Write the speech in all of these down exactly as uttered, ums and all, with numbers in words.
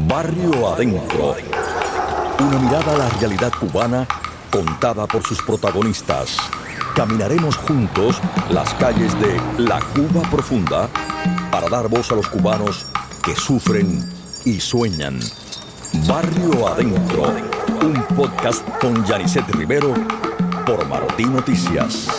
Barrio Adentro. Una mirada a la realidad cubana contada por sus protagonistas. Caminaremos juntos las calles de la Cuba profunda para dar voz a los cubanos que sufren y sueñan. Barrio Adentro, un podcast con Yanisset Rivero por Martí Noticias.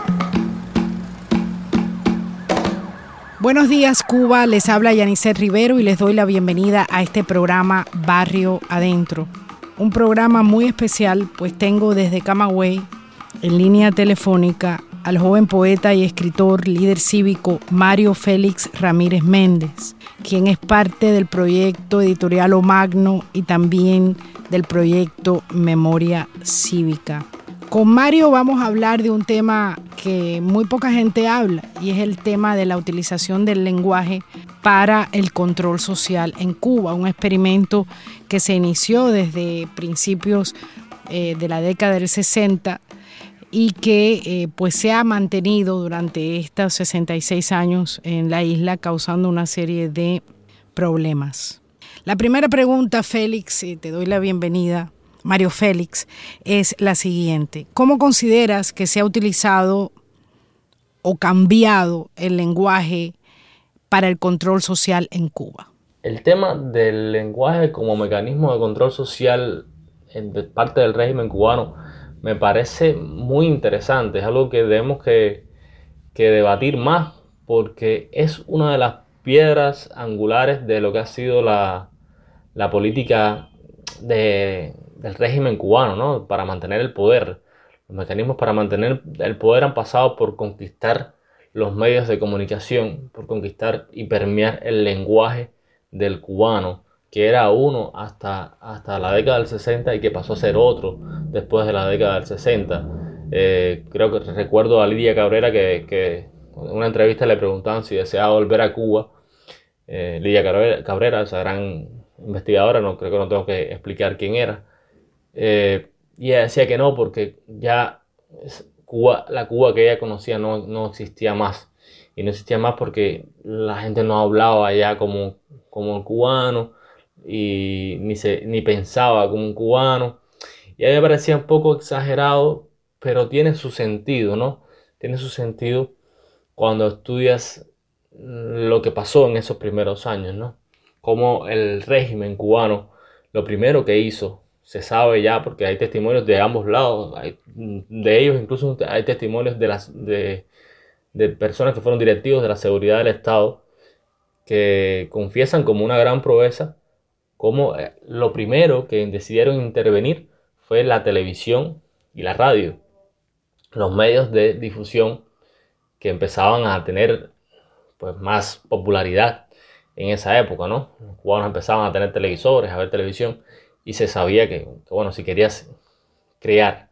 Buenos días, Cuba. Les habla Yanisset Rivero y les doy la bienvenida a este programa Barrio Adentro. Un programa muy especial, pues tengo desde Camagüey, en línea telefónica, al joven poeta y escritor, líder cívico Mario Félix Ramírez Méndez, quien es parte del proyecto editorial O Magno y también del proyecto Memoria Cívica. Con Mario vamos a hablar de un tema que muy poca gente habla y es el tema de la utilización del lenguaje para el control social en Cuba, un experimento que se inició desde principios eh, de la década del sesenta y que eh, pues se ha mantenido durante estos sesenta y seis años en la isla, causando una serie de problemas. La primera pregunta, Félix, y te doy la bienvenida, Mario Félix, es la siguiente. ¿Cómo consideras que se ha utilizado o cambiado el lenguaje para el control social en Cuba? El tema del lenguaje como mecanismo de control social en parte del régimen cubano me parece muy interesante. Es algo que debemos que, que debatir más porque es una de las piedras angulares de lo que ha sido la, la política de... del régimen cubano, ¿no? Para mantener el poder. Los mecanismos para mantener el poder han pasado por conquistar los medios de comunicación, por conquistar y permear el lenguaje del cubano, que era uno hasta, hasta la década del sesenta y que pasó a ser otro después de la década del sesenta. Eh, creo que recuerdo a Lidia Cabrera que, que en una entrevista le preguntaban si deseaba volver a Cuba. Eh, Lidia Cabrera, Cabrera, esa gran investigadora, no creo que no tengo que explicar quién era. Eh, y ella decía que no, porque ya Cuba, la Cuba que ella conocía no, no existía más. Y no existía más porque la gente no hablaba ya como, como el cubano y ni, se, ni pensaba como un cubano. Y a mí me parecía un poco exagerado, pero tiene su sentido, ¿no? Tiene su sentido cuando estudias lo que pasó en esos primeros años, ¿no? Como el régimen cubano, lo primero que hizo, se sabe ya porque hay testimonios de ambos lados, hay, de ellos incluso hay testimonios de, las, de, de personas que fueron directivos de la seguridad del Estado que confiesan como una gran proeza como lo primero que decidieron intervenir fue la televisión y la radio, los medios de difusión que empezaban a tener pues, más popularidad en esa época, ¿no? Los cubanos empezaban a tener televisores, a ver televisión. Y se sabía que, que bueno, si querías crear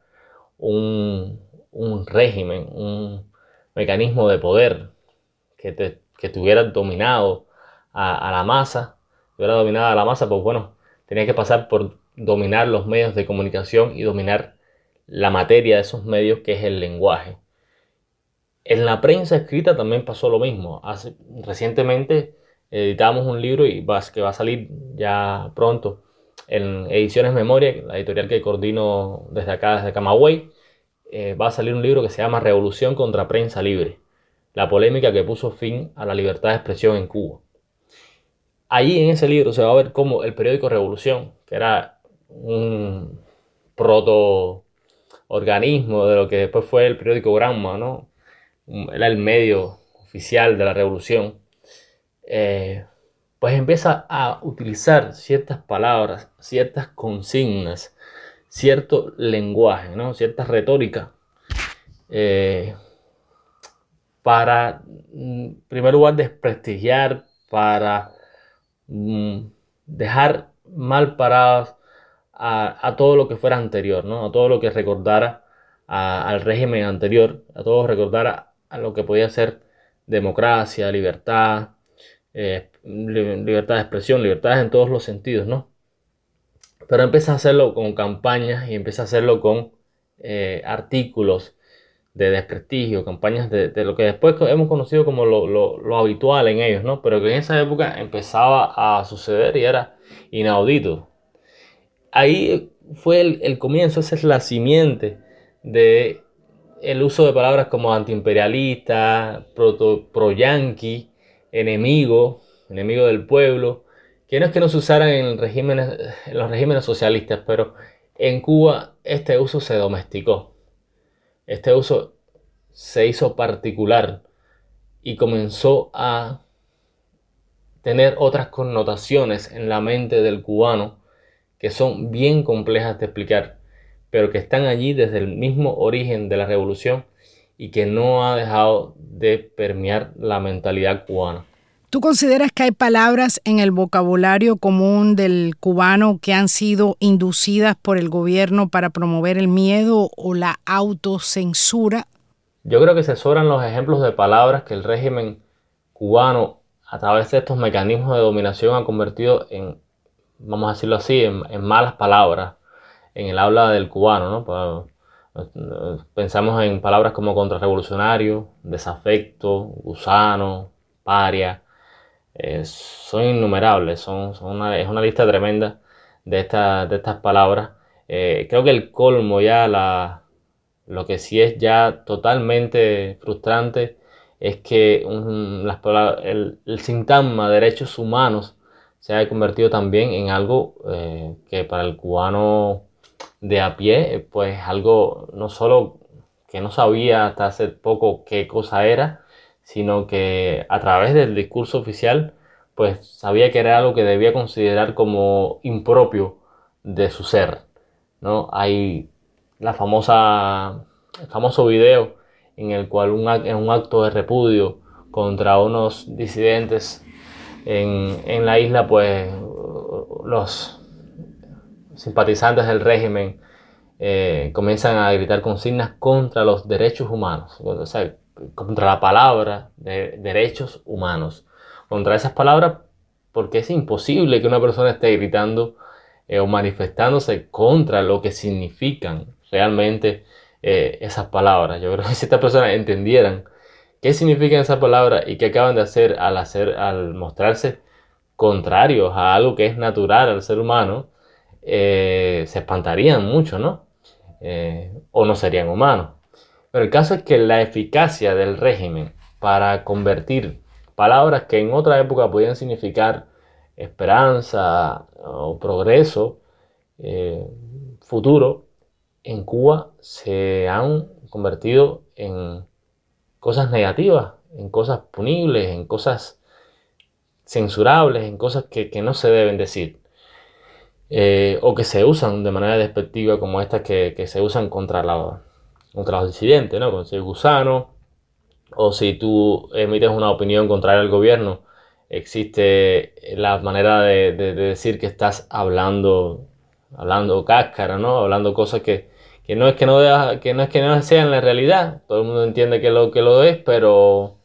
un, un régimen, un mecanismo de poder que, te, que tuviera dominado a, a la masa, tuviera dominada a la masa, pues bueno, tenía que pasar por dominar los medios de comunicación y dominar la materia de esos medios, que es el lenguaje. En la prensa escrita también pasó lo mismo. Hace, recientemente editamos un libro y va, que va a salir ya pronto, en Ediciones Memoria, la editorial que coordino desde acá, desde Camagüey. Eh, va a salir un libro que se llama Revolución contra Prensa Libre, la polémica que puso fin a la libertad de expresión en Cuba. Allí en ese libro se va a ver cómo el periódico Revolución, que era un proto-organismo de lo que después fue el periódico Granma, ¿no? Era el medio oficial de la revolución, eh, pues empieza a utilizar ciertas palabras, ciertas consignas, cierto lenguaje, ¿no? Cierta retórica, eh, para, en primer lugar, desprestigiar, para mm, dejar mal paradas a, a todo lo que fuera anterior, ¿no? A todo lo que recordara a, al régimen anterior, a todo lo que recordara a lo que podía ser democracia, libertad, Eh, libertad de expresión, libertades en todos los sentidos, ¿no? Pero empieza a hacerlo con campañas y empieza a hacerlo con eh, artículos de desprestigio, campañas de, de lo que después hemos conocido como lo, lo, lo habitual en ellos, ¿no? Pero que en esa época empezaba a suceder y era inaudito. Ahí fue el, el comienzo, esa es la simiente de el uso de palabras como antiimperialista, pro-yanqui, enemigo, enemigo del pueblo, que no es que no se usaran en, regímenes, en los regímenes socialistas, pero en Cuba este uso se domesticó. Este uso se hizo particular y comenzó a tener otras connotaciones en la mente del cubano que son bien complejas de explicar, pero que están allí desde el mismo origen de la revolución y que no ha dejado de permear la mentalidad cubana. ¿Tú consideras que hay palabras en el vocabulario común del cubano que han sido inducidas por el gobierno para promover el miedo o la autocensura? Yo creo que se sobran los ejemplos de palabras que el régimen cubano, a través de estos mecanismos de dominación, ha convertido en, vamos a decirlo así, en, en malas palabras en el habla del cubano, ¿no? Pensamos en palabras como contrarrevolucionario, desafecto, gusano, paria. Eh, son innumerables, son, son una, es una lista tremenda de, esta, de estas palabras. Eh, creo que el colmo ya, la, lo que sí es ya totalmente frustrante, es que un, las palabras, el, el sintagma derechos humanos se ha convertido también en algo eh, que para el cubano de a pie, pues algo no solo que no sabía hasta hace poco qué cosa era, sino que a través del discurso oficial pues sabía que era algo que debía considerar como impropio de su ser, ¿no? Hay la famosa, el famoso video en el cual un, en un acto de repudio contra unos disidentes en, en la isla, pues los simpatizantes del régimen eh, comienzan a gritar consignas contra los derechos humanos, o sea, contra la palabra de derechos humanos, contra esas palabras, porque es imposible que una persona esté gritando eh, o manifestándose contra lo que significan realmente eh, esas palabras. Yo creo que si estas personas entendieran qué significan esas palabras y qué acaban de hacer al, hacer, al mostrarse contrarios a algo que es natural al ser humano, eh, se espantarían mucho, ¿no? Eh, o no serían humanos. Pero el caso es que la eficacia del régimen para convertir palabras que en otra época podían significar esperanza o progreso eh, futuro, en Cuba se han convertido en cosas negativas, en cosas punibles, en cosas censurables, en cosas que, que no se deben decir. Eh, o que se usan de manera despectiva, como estas que, que se usan contra, la, contra los disidentes, ¿no? Como si el gusano, o si tú emites una opinión contraria al gobierno, existe la manera de, de, de decir que estás hablando, hablando cáscara, ¿no? Hablando cosas que, que no es que no, de, que no es que no sean la realidad. Todo el mundo entiende que lo que lo es, pero,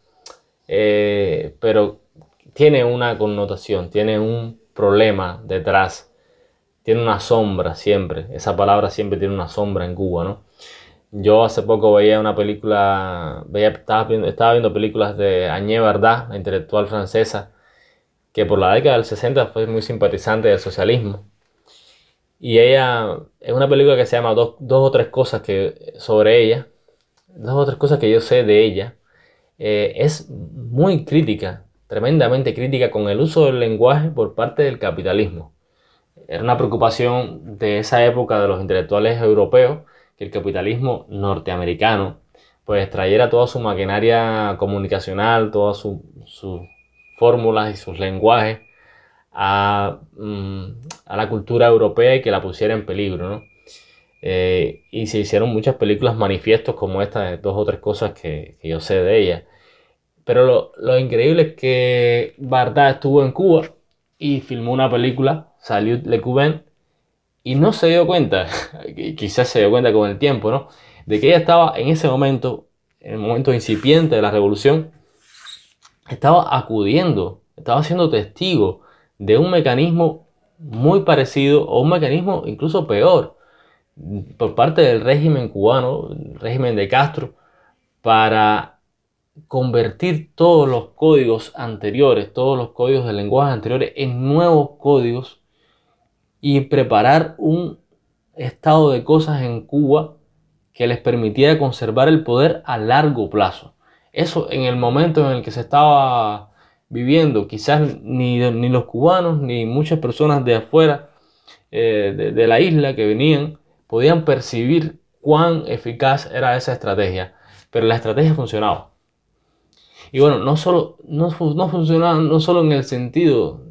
eh, pero tiene una connotación, tiene un problema detrás. Tiene una sombra siempre, esa palabra siempre tiene una sombra en Cuba, ¿no? Yo hace poco veía una película, veía, estaba, viendo, estaba viendo películas de Agnès Varda, la intelectual francesa, que por la década del sesenta fue muy simpatizante del socialismo. Y ella, es una película que se llama Dos, dos o tres cosas que, sobre ella, dos o tres cosas que yo sé de ella. Eh, es muy crítica, tremendamente crítica con el uso del lenguaje por parte del capitalismo. Era una preocupación de esa época de los intelectuales europeos que el capitalismo norteamericano pues trayera toda su maquinaria comunicacional, todas sus su fórmulas y sus lenguajes a, a la cultura europea y que la pusiera en peligro, ¿no? Eh, y se hicieron muchas películas manifiestos como esta, de dos o tres cosas que, que yo sé de ella. Pero lo, lo increíble es que Varda estuvo en Cuba y filmó una película, Salut Le Cubain, y no se dio cuenta, quizás se dio cuenta con el tiempo, ¿no?, de que ella estaba en ese momento, en el momento incipiente de la revolución, estaba acudiendo, estaba siendo testigo de un mecanismo muy parecido, o un mecanismo incluso peor, por parte del régimen cubano, el régimen de Castro, para convertir todos los códigos anteriores, todos los códigos del lenguaje anteriores en nuevos códigos y preparar un estado de cosas en Cuba que les permitiera conservar el poder a largo plazo. Eso en el momento en el que se estaba viviendo, quizás ni, ni los cubanos ni muchas personas de afuera eh, de, de la isla que venían podían percibir cuán eficaz era esa estrategia, pero la estrategia funcionaba. Y bueno, no solo no, no funcionaba no solo en el sentido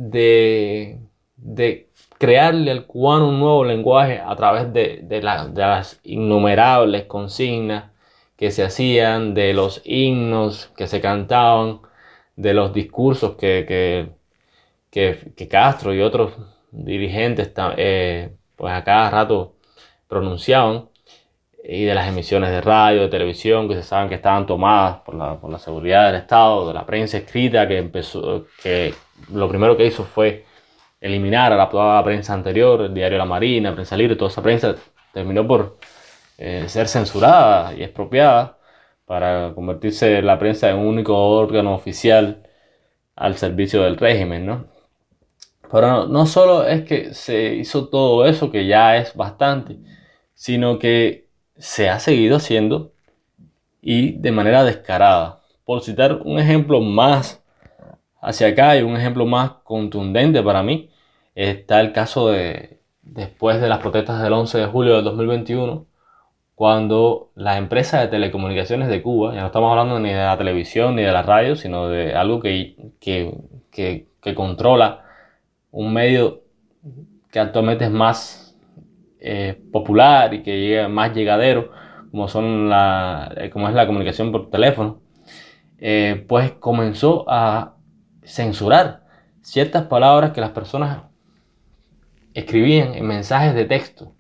de, de crearle al cubano un nuevo lenguaje a través de, de, la, de las innumerables consignas que se hacían, de los himnos que se cantaban, de los discursos que, que, que, que Castro y otros dirigentes eh, pues a cada rato pronunciaban, y de las emisiones de radio, de televisión que se saben que estaban tomadas por la, por la seguridad del Estado, de la prensa escrita que empezó, que lo primero que hizo fue eliminar a la, toda la prensa anterior, el diario La Marina, Prensa Libre, toda esa prensa terminó por eh, ser censurada y expropiada para convertirse la prensa en un único órgano oficial al servicio del régimen, ¿no? Pero no, no solo es que se hizo todo eso, que ya es bastante, sino que se ha seguido haciendo y de manera descarada. Por citar un ejemplo más hacia acá y un ejemplo más contundente para mí, está el caso de después de las protestas del once de julio del dos mil veintiuno, cuando la empresa de telecomunicaciones de Cuba, ya no estamos hablando ni de la televisión ni de la radio, sino de algo que, que, que, que controla un medio que actualmente es más Eh, popular y que llega más llegadero, como son la eh, como es la comunicación por teléfono, eh, pues comenzó a censurar ciertas palabras que las personas escribían en mensajes de texto.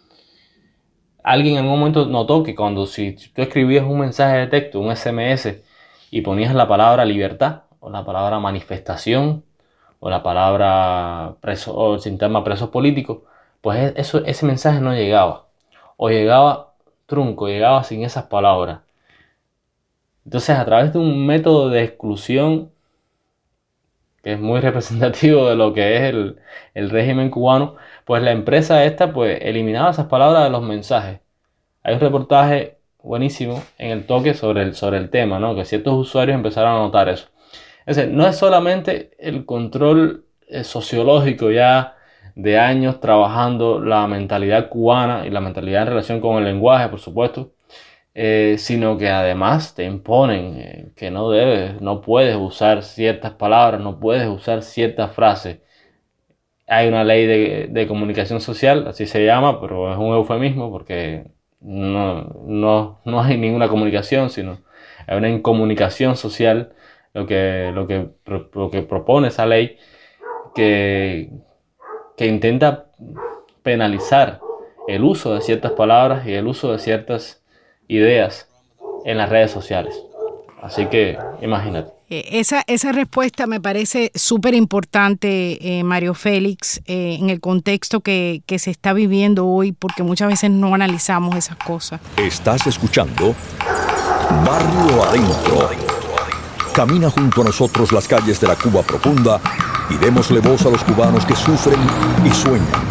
Alguien en un momento notó que cuando si tú escribías un mensaje de texto, un ese eme ese, y ponías la palabra libertad o la palabra manifestación o la palabra preso o el sintagma presos políticos, pues eso, ese mensaje no llegaba, o llegaba trunco, llegaba sin esas palabras. Entonces, a través de un método de exclusión que es muy representativo de lo que es el, el régimen cubano, pues la empresa esta pues eliminaba esas palabras de los mensajes. Hay un reportaje buenísimo en El Toque sobre el, sobre el tema, ¿no? Que ciertos usuarios empezaron a notar eso. Es decir, no es solamente el control eh, sociológico ya de años trabajando la mentalidad cubana y la mentalidad en relación con el lenguaje, por supuesto, eh, sino que además te imponen eh, que no debes, no puedes usar ciertas palabras, no puedes usar ciertas frases. Hay una ley de, de comunicación social, así se llama, pero es un eufemismo porque no, no, no hay ninguna comunicación, sino hay una incomunicación social, lo que, lo que, lo que propone esa ley, que que intenta penalizar el uso de ciertas palabras y el uso de ciertas ideas en las redes sociales. Así que imagínate. Esa, esa respuesta me parece súper importante, eh, Mario Félix, eh, en el contexto que, que se está viviendo hoy, porque muchas veces no analizamos esas cosas. Estás escuchando Barrio Adentro. Camina junto a nosotros las calles de la Cuba profunda y démosle voz a los cubanos que sufren y sueñan.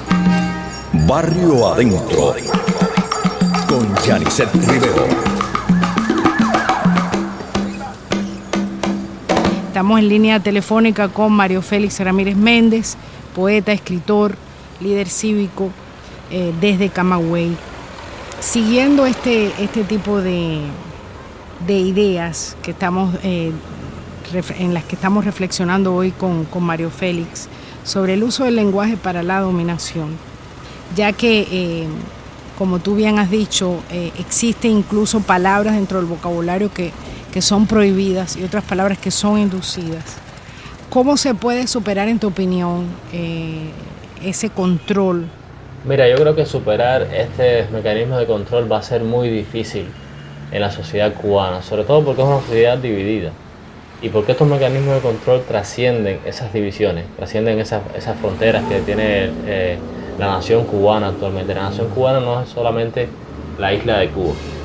Barrio Adentro, con Yanisset Rivero. Estamos en línea telefónica con Mario Félix Ramírez Méndez, poeta, escritor, líder cívico eh, desde Camagüey. Siguiendo este, este tipo de, de ideas que estamos... Eh, en las que estamos reflexionando hoy con, con Mario Félix sobre el uso del lenguaje para la dominación, ya que, eh, como tú bien has dicho, eh, existen incluso palabras dentro del vocabulario que, que son prohibidas y otras palabras que son inducidas. ¿Cómo se puede superar, en tu opinión, eh, ese control? Mira, yo creo que superar este mecanismo de control va a ser muy difícil en la sociedad cubana, sobre todo porque es una sociedad dividida. Y porque estos mecanismos de control trascienden esas divisiones, trascienden esas, esas fronteras que tiene eh, la nación cubana actualmente. La nación cubana no es solamente la isla de Cuba.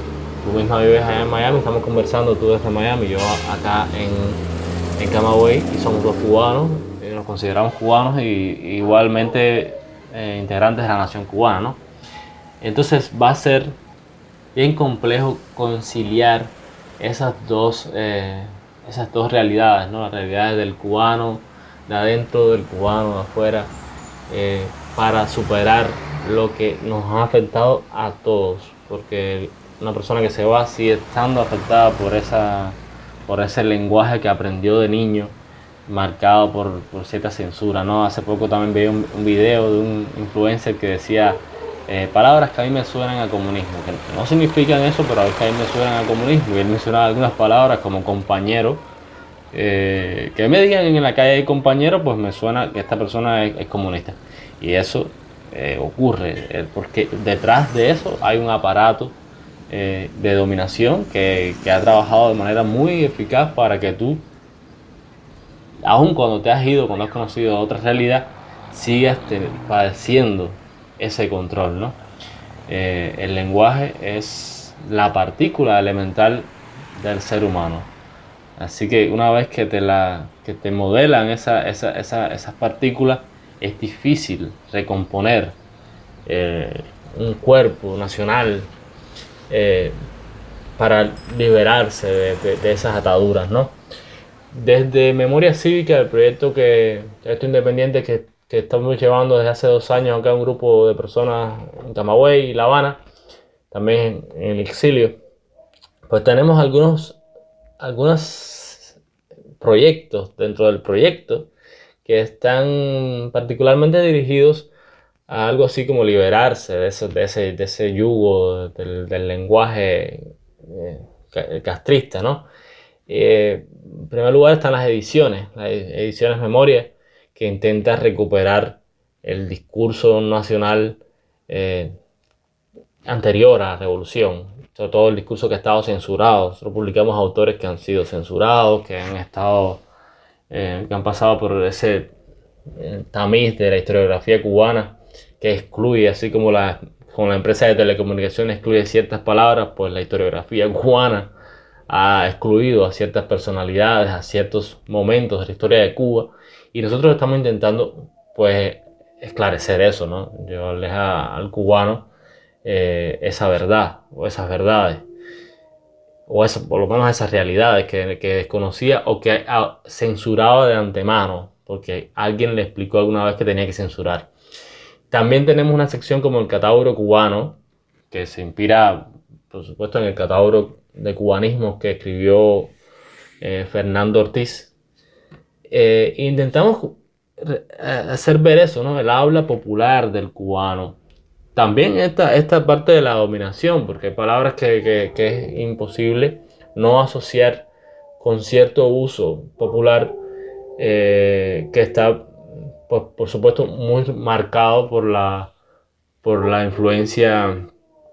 tú misma vives allá en Miami, estamos conversando tú desde Miami, yo acá en, en Camagüey, y somos dos cubanos, y nos consideramos cubanos y, y igualmente eh, integrantes de la nación cubana, ¿no? Entonces va a ser bien complejo conciliar esas dos, eh, esas dos realidades, ¿no? Las realidades del cubano de adentro, del cubano de afuera, eh, para superar lo que nos ha afectado a todos, porque una persona que se va sigue estando afectada por, esa, por ese lenguaje que aprendió de niño, marcado por, por cierta censura, ¿no? Hace poco también vi un, un video de un influencer que decía eh, palabras que a mí me suenan a comunismo, que no significan eso, pero a veces a mí me suenan a comunismo, y él mencionaba algunas palabras como compañero, eh, que me digan en la calle compañero, pues me suena que esta persona es, es comunista, y eso eh, ocurre, eh, porque detrás de eso hay un aparato eh, de dominación que, que ha trabajado de manera muy eficaz para que tú, aun cuando te has ido, cuando has conocido otra realidad, sigas te, padeciendo ese control, ¿no? Eh, el lenguaje es la partícula elemental del ser humano. Así que una vez que te, la, que te modelan esa, esa, esa, esas partículas, es difícil recomponer eh, un cuerpo nacional eh, para liberarse de, de, de esas ataduras, ¿no? Desde Memoria Cívica, el proyecto que esto independiente que, que estamos llevando desde hace dos años acá, un grupo de personas en Camagüey y La Habana, también en el exilio, pues tenemos algunos, algunos proyectos dentro del proyecto que están particularmente dirigidos a algo así como liberarse de ese, de ese, de ese yugo del, del lenguaje eh, castrista, ¿no? Eh, en primer lugar están las ediciones, las ediciones Memoria, que intenta recuperar el discurso nacional eh, anterior a la revolución, sobre todo el discurso que ha estado censurado. Nosotros publicamos autores que han sido censurados, que han estado, eh, que han pasado por ese eh, tamiz de la historiografía cubana que excluye, así como la, como la empresa de telecomunicaciones excluye ciertas palabras, pues la historiografía cubana ha excluido a ciertas personalidades, a ciertos momentos de la historia de Cuba, y nosotros estamos intentando pues esclarecer eso, ¿no? Llevarles a, al cubano eh, esa verdad, o esas verdades, o eso, por lo menos esas realidades que, que desconocía o que a, censuraba de antemano, porque alguien le explicó alguna vez que tenía que censurar. También tenemos una sección como el Catálogo Cubano, que se inspira, por supuesto, en el catálogo de cubanismo que escribió eh, Fernando Ortiz. Eh, intentamos hacer ver eso, ¿no? El habla popular del cubano. También esta, esta parte de la dominación, porque hay palabras que, que, que es imposible no asociar con cierto uso popular eh, que está, pues, por supuesto, muy marcado por la, por la influencia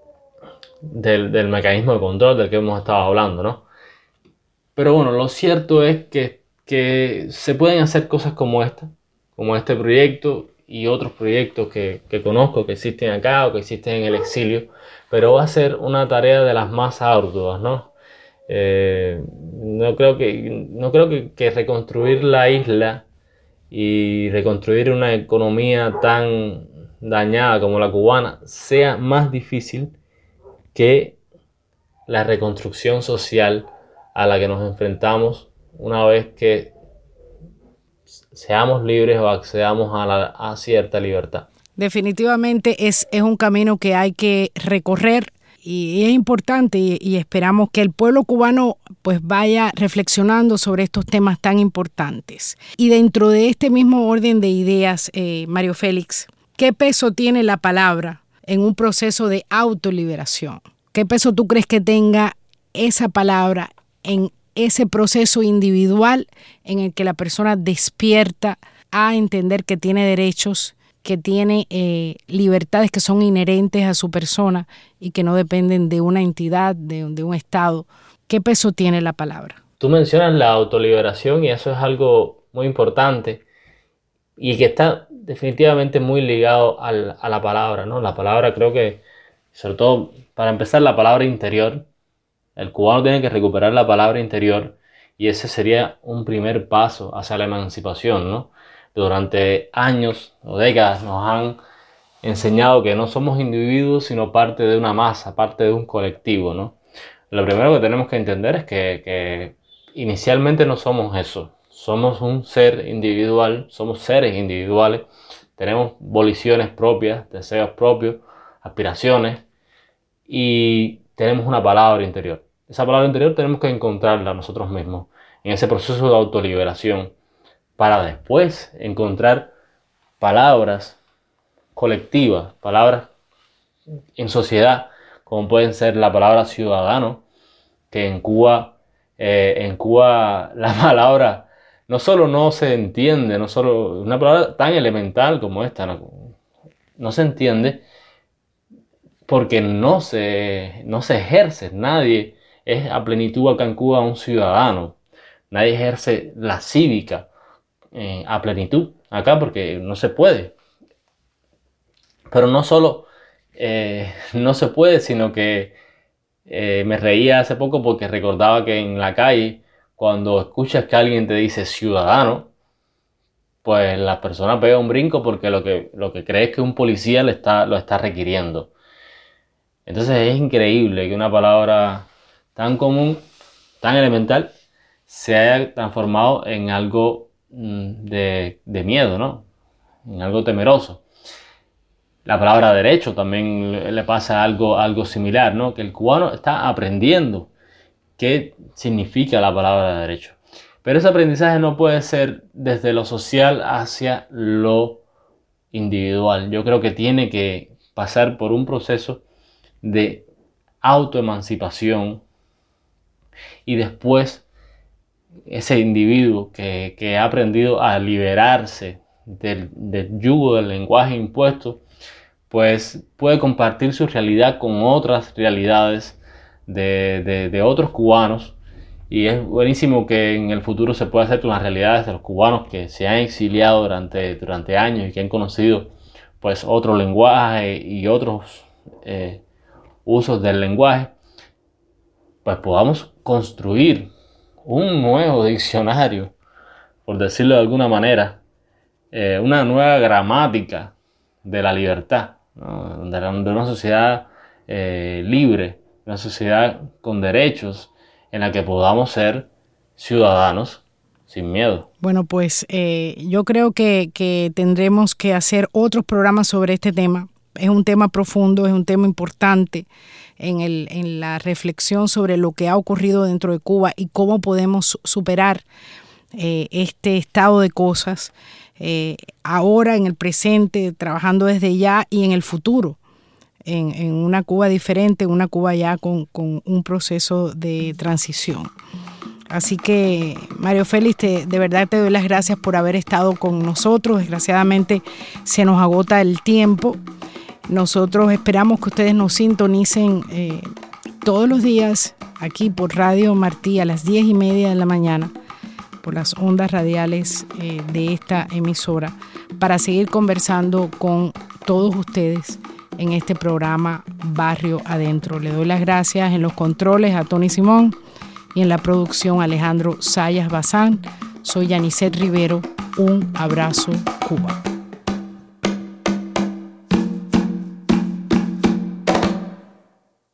Del, del mecanismo de control del que hemos estado hablando, ¿no? Pero bueno, lo cierto es que, que se pueden hacer cosas como esta, como este proyecto y otros proyectos que, que conozco que existen acá o que existen en el exilio, pero va a ser una tarea de las más arduas, ¿no? Eh, no creo, que, no creo que, que reconstruir la isla y reconstruir una economía tan dañada como la cubana sea más difícil que la reconstrucción social a la que nos enfrentamos una vez que seamos libres o accedamos a, la, a cierta libertad. Definitivamente es, es un camino que hay que recorrer y es importante y, y esperamos que el pueblo cubano pues vaya reflexionando sobre estos temas tan importantes. Y dentro de este mismo orden de ideas, eh, Mario Félix, ¿qué peso tiene la palabra en un proceso de autoliberación? ¿Qué peso tú crees que tenga esa palabra en ese proceso individual en el que la persona despierta a entender que tiene derechos, que tiene eh, libertades que son inherentes a su persona y que no dependen de una entidad, de, de un Estado? ¿Qué peso tiene la palabra? Tú mencionas la autoliberación y eso es algo muy importante y que está definitivamente muy ligado al, a la palabra, ¿no? La palabra, creo que, sobre todo para empezar, la palabra interior El cubano tiene que recuperar la palabra interior y ese sería un primer paso hacia la emancipación, ¿no? Durante años o décadas nos han enseñado que no somos individuos sino parte de una masa, parte de un colectivo, ¿no? Lo primero que tenemos que entender es que, que inicialmente no somos eso. Somos un ser individual, somos seres individuales, tenemos voliciones propias, deseos propios, aspiraciones y tenemos una palabra interior. Esa palabra interior tenemos que encontrarla nosotros mismos en ese proceso de autoliberación para después encontrar palabras colectivas, palabras en sociedad, como pueden ser la palabra ciudadano, que en Cuba, eh, en Cuba la palabra no solo no se entiende, no solo una palabra tan elemental como esta, no, no se entiende porque no se, no se ejerce. Nadie es a plenitud acá en Cuba un ciudadano. Nadie ejerce la cívica eh, a plenitud acá porque no se puede. Pero no solo eh, no se puede, sino que eh, me reía hace poco porque recordaba que en la calle, cuando escuchas que alguien te dice ciudadano, pues la persona pega un brinco porque lo que, lo que cree es que un policía le está, lo está requiriendo. Entonces es increíble que una palabra tan común, tan elemental, se haya transformado en algo de, de miedo, ¿no? En algo temeroso. La palabra derecho también le pasa algo, algo similar, ¿no? Que el cubano está aprendiendo qué significa la palabra derecho. Pero ese aprendizaje no puede ser desde lo social hacia lo individual. Yo creo que tiene que pasar por un proceso de autoemancipación y después ese individuo que, que ha aprendido a liberarse del, del yugo del lenguaje impuesto, pues puede compartir su realidad con otras realidades de, de, de otros cubanos, y es buenísimo que en el futuro se pueda hacer con las realidades de los cubanos que se han exiliado durante, durante años y que han conocido pues otro lenguaje y otros eh, usos del lenguaje, pues podamos construir un nuevo diccionario, por decirlo de alguna manera, eh, una nueva gramática de la libertad, ¿no? de, de una sociedad eh, libre, una sociedad con derechos, en la que podamos ser ciudadanos sin miedo. Bueno, pues eh, yo creo que, que tendremos que hacer otros programas sobre este tema. Es un tema profundo, es un tema importante en, el, en la reflexión sobre lo que ha ocurrido dentro de Cuba y cómo podemos superar eh, este estado de cosas eh, ahora, en el presente, trabajando desde ya y en el futuro. En, en una Cuba diferente, una Cuba ya con, con un proceso de transición. Así que, Mario Félix, te, de verdad te doy las gracias por haber estado con nosotros. Desgraciadamente se nos agota el tiempo. Nosotros esperamos que ustedes nos sintonicen eh, todos los días aquí por Radio Martí a las diez y media de la mañana, por las ondas radiales eh, de esta emisora, para seguir conversando con todos ustedes en este programa Barrio Adentro. Le doy las gracias en los controles a Tony Simón y en la producción Alejandro Sayas Bazán. Soy Yanisset Rivero. Un abrazo, Cuba.